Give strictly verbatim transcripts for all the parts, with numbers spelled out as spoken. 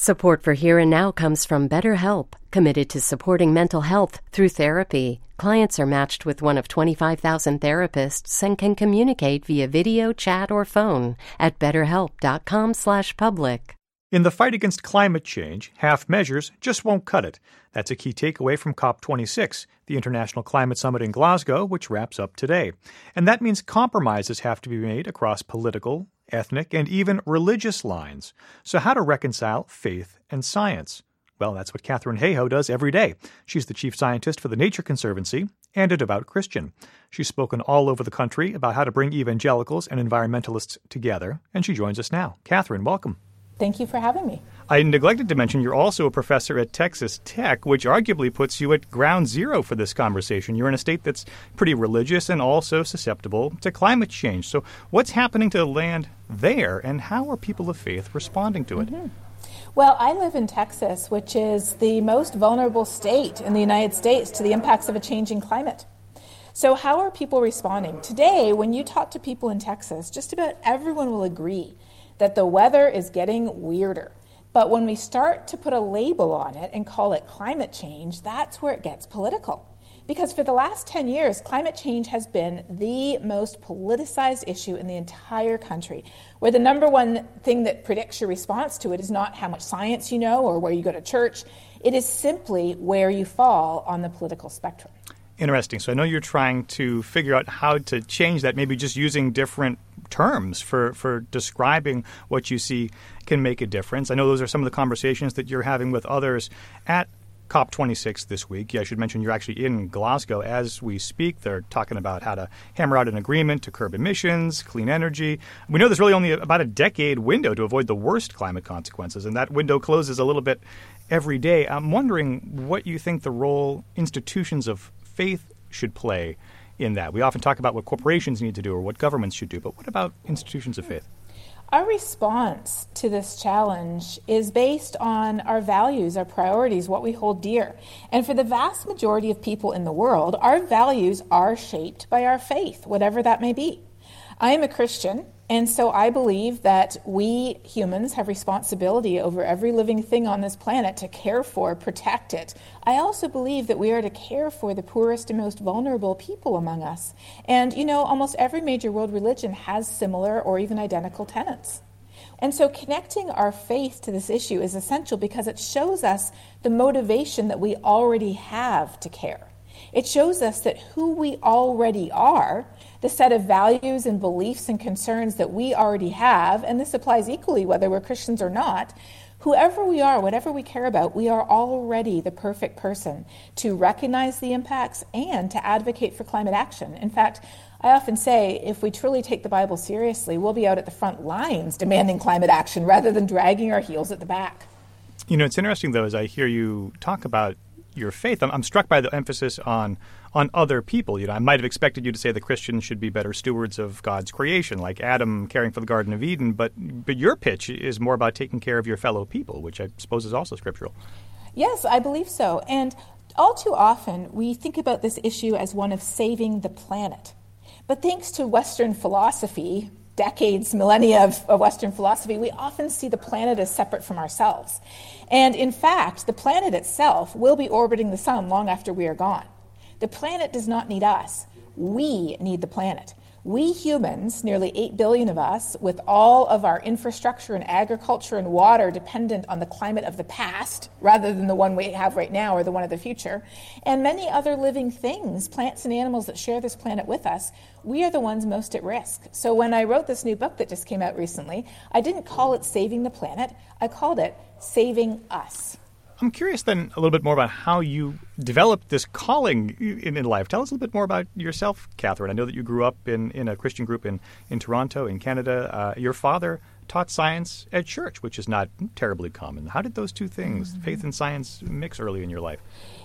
Support for Here and Now comes from BetterHelp, committed to supporting mental health through therapy. Clients are matched with one of twenty-five thousand therapists and can communicate via video, chat, or phone at betterhelp.com slash public. In the fight against climate change, half measures just won't cut it. That's a key takeaway from COP twenty-six, the International Climate Summit in Glasgow, which wraps up today. And that means compromises have to be made across political, ethnic, and even religious lines. So how to reconcile faith and science? Well, that's what Katharine Hayhoe does every day. She's the chief scientist for the Nature Conservancy and a devout Christian. She's spoken all over the country about how to bring evangelicals and environmentalists together, and she joins us now. Katharine, welcome. Thank you for having me. I neglected to mention you're also a professor at Texas Tech, which arguably puts you at ground zero for this conversation. You're in a state that's pretty religious and also susceptible to climate change. So what's happening to the land there, and how are people of faith responding to it? Mm-hmm. Well, I live in Texas, which is the most vulnerable state in the United States to the impacts of a changing climate. So how are people responding? Today, when you talk to people in Texas, just about everyone will agree that the weather is getting weirder. But when we start to put a label on it and call it climate change, that's where it gets political. Because for the last ten years, climate change has been the most politicized issue in the entire country, where the number one thing that predicts your response to it is not how much science you know or where you go to church. It is simply where you fall on the political spectrum. Interesting. So I know you're trying to figure out how to change that, maybe just using different terms for, for describing what you see can make a difference. I know those are some of the conversations that you're having with others at COP twenty-six this week. Yeah, I should mention you're actually in Glasgow as we speak. They're talking about how to hammer out an agreement to curb emissions, clean energy. We know there's really only about a decade window to avoid the worst climate consequences, and that window closes a little bit every day. I'm wondering what you think the role institutions of faith should play in that. We often talk about what corporations need to do or what governments should do, but what about institutions of faith? Our response to this challenge is based on our values, our priorities, what we hold dear. And for the vast majority of people in the world, our values are shaped by our faith, whatever that may be. I am a Christian, and so I believe that we humans have responsibility over every living thing on this planet to care for, protect it. I also believe that we are to care for the poorest and most vulnerable people among us. And, you know, almost every major world religion has similar or even identical tenets. And so connecting our faith to this issue is essential because it shows us the motivation that we already have to care. It shows us that who we already are, the set of values and beliefs and concerns that we already have, and this applies equally whether we're Christians or not, whoever we are, whatever we care about, we are already the perfect person to recognize the impacts and to advocate for climate action. In fact, I often say if we truly take the Bible seriously, we'll be out at the front lines demanding climate action rather than dragging our heels at the back. You know, it's interesting, though, as I hear you talk about your faith, I'm, I'm struck by the emphasis on on other people. You know, I might have expected you to say the Christians should be better stewards of God's creation, like Adam caring for the Garden of Eden, but but your pitch is more about taking care of your fellow people, which I suppose is also scriptural. Yes, I believe so. And all too often, we think about this issue as one of saving the planet. But thanks to Western philosophy, decades, millennia of, of Western philosophy, we often see the planet as separate from ourselves. And in fact, the planet itself will be orbiting the sun long after we are gone. The planet does not need us. We need the planet. We humans, nearly eight billion of us, with all of our infrastructure and agriculture and water dependent on the climate of the past rather than the one we have right now or the one of the future, and many other living things, plants and animals that share this planet with us, we are the ones most at risk. So when I wrote this new book that just came out recently, I didn't call it Saving the Planet, I called it Saving Us. I'm curious then a little bit more about how you developed this calling in, in life. Tell us a little bit more about yourself, Katharine. I know that you grew up in, in a Christian group in, in Toronto, in Canada. Uh, your father taught science at church, which is not terribly common. How did those two things, mm-hmm. faith and science, mix early in your life?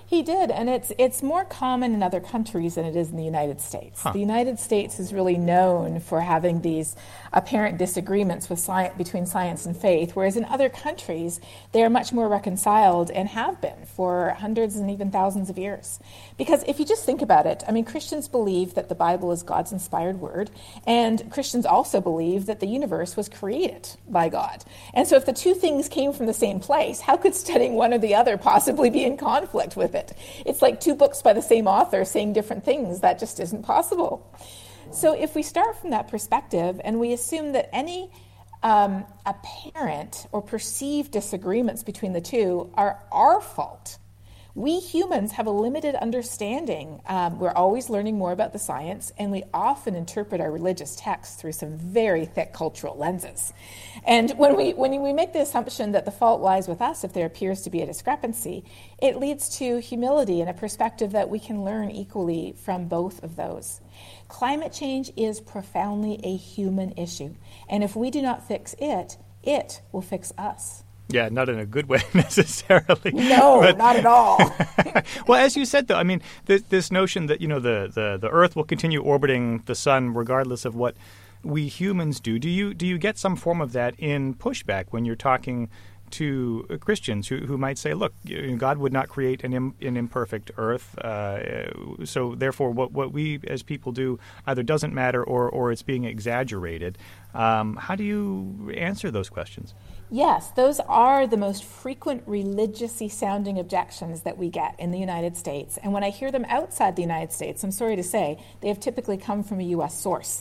He did, and it's it's more common in other countries than it is in the United States. Huh. The United States is really known for having these apparent disagreements with science, between science and faith, whereas in other countries, they are much more reconciled and have been for hundreds and even thousands of years. Because if you just think about it, I mean, Christians believe that the Bible is God's inspired word, and Christians also believe that the universe was created by God. And so if the two things came from the same place, how could studying one or the other possibly be in conflict with it? It's like two books by the same author saying different things. That just isn't possible. So if we start from that perspective and we assume that any um, apparent or perceived disagreements between the two are our fault, we humans have a limited understanding. Um, we're always learning more about the science, and we often interpret our religious texts through some very thick cultural lenses. And when we when we make the assumption that the fault lies with us if there appears to be a discrepancy, it leads to humility and a perspective that we can learn equally from both of those. Climate change is profoundly a human issue, and if we do not fix it, it will fix us. Yeah, not in a good way necessarily. No, but, not at all. Well, as you said, though, I mean, this, this notion that, you know, the, the, the Earth will continue orbiting the sun regardless of what we humans do. Do you do you get some form of that in pushback when you're talking to Christians who, who might say, look, God would not create an, Im, an imperfect Earth, uh, so therefore what, what we as people do either doesn't matter or, or it's being exaggerated. Um, how do you answer those questions? Yes, those are the most frequent religious-y sounding objections that we get in the United States. And when I hear them outside the United States, I'm sorry to say, they have typically come from a U S source.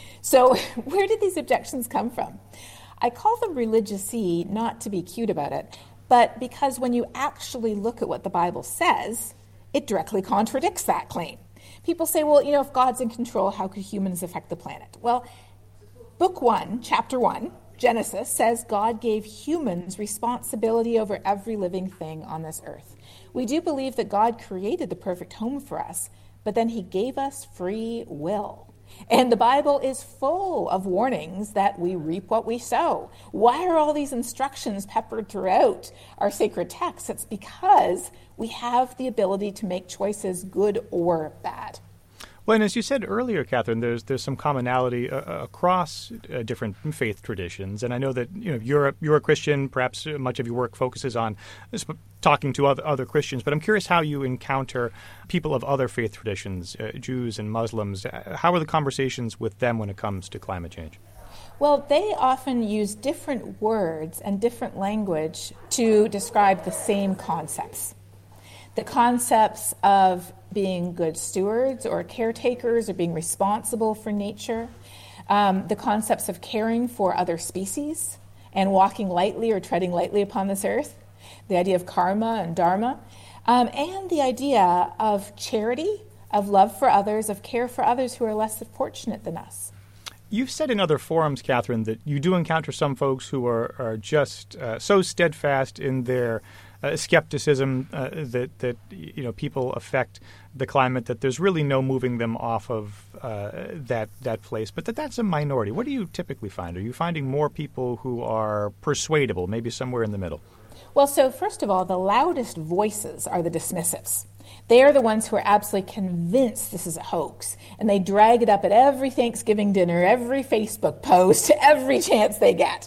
So where did these objections come from? I call them religious-y not to be cute about it, but because when you actually look at what the Bible says, it directly contradicts that claim. People say, well, you know, if God's in control, how could humans affect the planet? Well, book one, chapter one, Genesis, says God gave humans responsibility over every living thing on this earth. We do believe that God created the perfect home for us, but then he gave us free will. And the Bible is full of warnings that we reap what we sow. Why are all these instructions peppered throughout our sacred texts? It's because we have the ability to make choices, good or bad. Well, and as you said earlier, Catherine, there's there's some commonality uh, across uh, different faith traditions, and I know that you know you're a, you're a Christian. Perhaps much of your work focuses on talking to other other Christians, but I'm curious how you encounter people of other faith traditions, uh, Jews and Muslims. How are the conversations with them when it comes to climate change? Well, they often use different words and different language to describe the same concepts. The concepts of being good stewards or caretakers or being responsible for nature, um, the concepts of caring for other species and walking lightly or treading lightly upon this earth, the idea of karma and dharma, um, and the idea of charity, of love for others, of care for others who are less fortunate than us. You've said in other forums, Catherine, that you do encounter some folks who are, are just uh, so steadfast in their uh, skepticism uh, that, that you know people affect the climate that there's really no moving them off of uh, that that place, but that that's a minority. What do you typically find? Are you finding more people who are persuadable, maybe somewhere in the middle? Well, so first of all, the loudest voices are the dismissives. They are the ones who are absolutely convinced this is a hoax, and they drag it up at every Thanksgiving dinner, every Facebook post, every chance they get.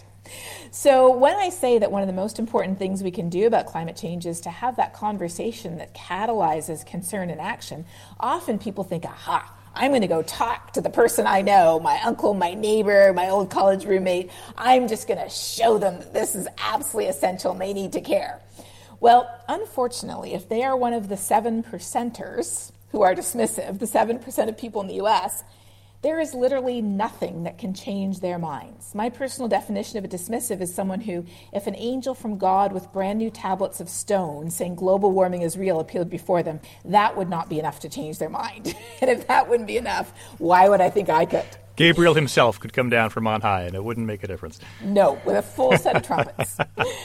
So when I say that one of the most important things we can do about climate change is to have that conversation that catalyzes concern and action, often people think, aha, I'm going to go talk to the person I know, my uncle, my neighbor, my old college roommate. I'm just going to show them that this is absolutely essential and they need to care. Well, unfortunately, if they are one of the seven percenters who are dismissive, the seven percent of people in the U S, there is literally nothing that can change their minds. My personal definition of a dismissive is someone who, if an angel from God with brand new tablets of stone saying global warming is real appeared before them, that would not be enough to change their mind. And if that wouldn't be enough, why would I think I could? Gabriel himself could come down from on high and it wouldn't make a difference. No, with a full set of trumpets.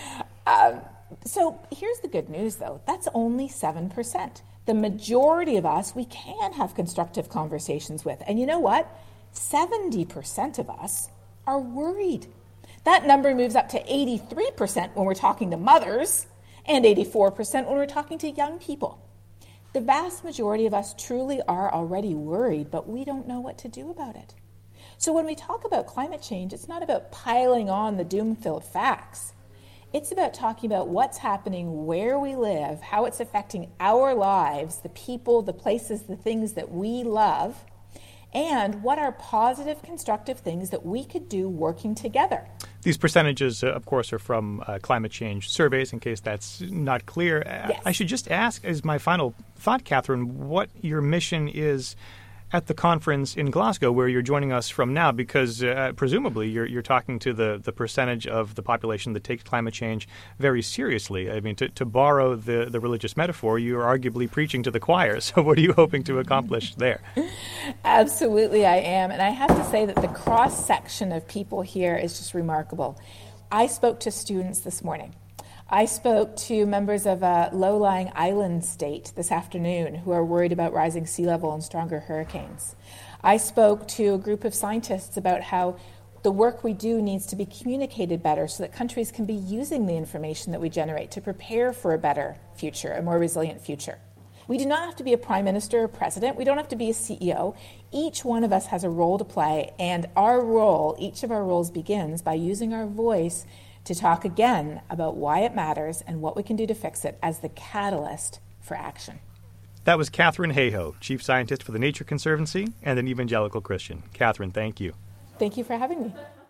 um, so here's the good news, though. That's only seven percent. The majority of us, we can have constructive conversations with. And you know what? seventy percent of us are worried. That number moves up to eighty-three percent when we're talking to mothers and eighty-four percent when we're talking to young people. The vast majority of us truly are already worried, but we don't know what to do about it. So when we talk about climate change, it's not about piling on the doom-filled facts. It's about talking about what's happening where we live, how it's affecting our lives, the people, the places, the things that we love, and what are positive, constructive things that we could do working together. These percentages, uh, of course, are from uh, climate change surveys, in case that's not clear. Yes. I should just ask, as my final thought, Catherine, what your mission is at the conference in Glasgow, where you're joining us from now, because uh, presumably you're, you're talking to the, the percentage of the population that takes climate change very seriously. I mean, to, to borrow the, the religious metaphor, you're arguably preaching to the choir. So what are you hoping to accomplish there? Absolutely, I am. And I have to say that the cross-section of people here is just remarkable. I spoke to students this morning. I spoke to members of a low-lying island state this afternoon who are worried about rising sea level and stronger hurricanes. I spoke to a group of scientists about how the work we do needs to be communicated better so that countries can be using the information that we generate to prepare for a better future, a more resilient future. We do not have to be a prime minister or president. We don't have to be a C E O. Each one of us has a role to play, and our role, each of our roles begins by using our voice to talk again about why it matters and what we can do to fix it as the catalyst for action. That was Katharine Hayhoe, Chief Scientist for the Nature Conservancy and an evangelical Christian. Katharine, thank you. Thank you for having me.